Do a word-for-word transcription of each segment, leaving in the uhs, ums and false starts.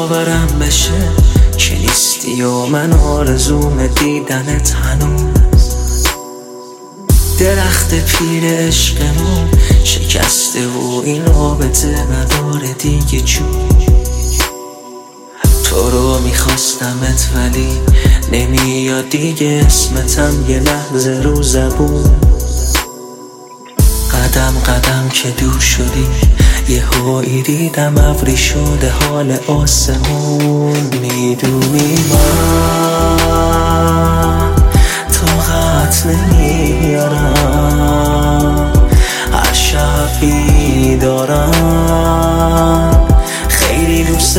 باورم بشه که نیستی و من آرزوم دیدنت هنوز. درخت پیر عشقمون شکسته و این رابطه نداره دیگه جون. تو رو میخواستمت ولی نمیاد دیگه اسمتم یه لحظه رو زبون. قدم قدم که دور شدی یه هایی دیدم ابری شده حال آسمون. میدونی من طاقت نمیارم، هر شب بیدارم خیلی دوست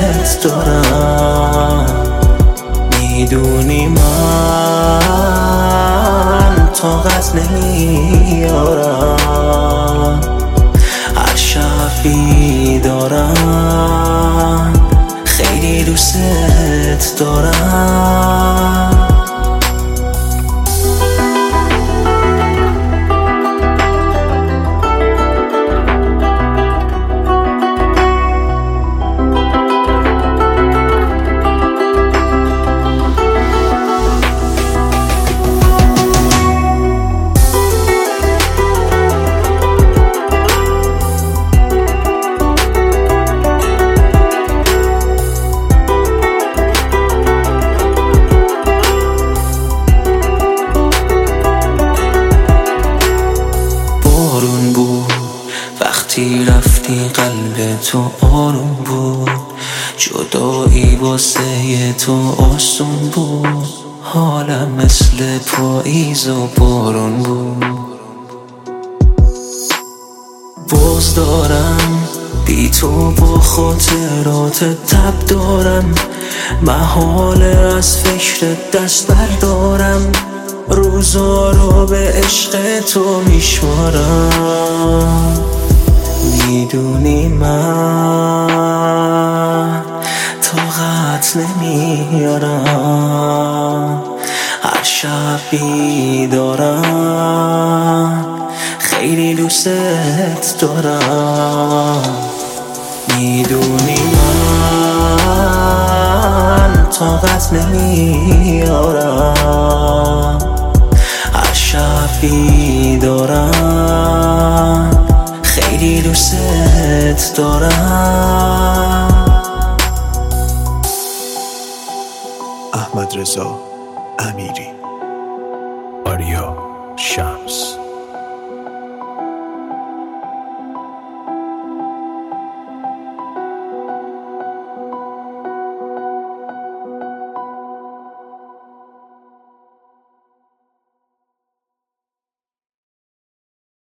دارم. میدونی من طاقت نمیارم، هر شب بیدارم خیلی دوست دارم. وقتی رفتی قلب تو آروم بود، جدایی واسه تو آسون بود. حالم مثل پاییز و بارون بود. باز دارم بی تو با خاطرات تب دارم، محاله از فکر دست بردارم. روزا رو به عشق تو میشمارم. میدونی من طاقت نمیارم، هر شب بیدارم خیلی دوست دارم. میدونی من طاقت نمیارم، هر شب بیدارم خیلی دوست دارم. احمد رضا امیری، آریا شمس.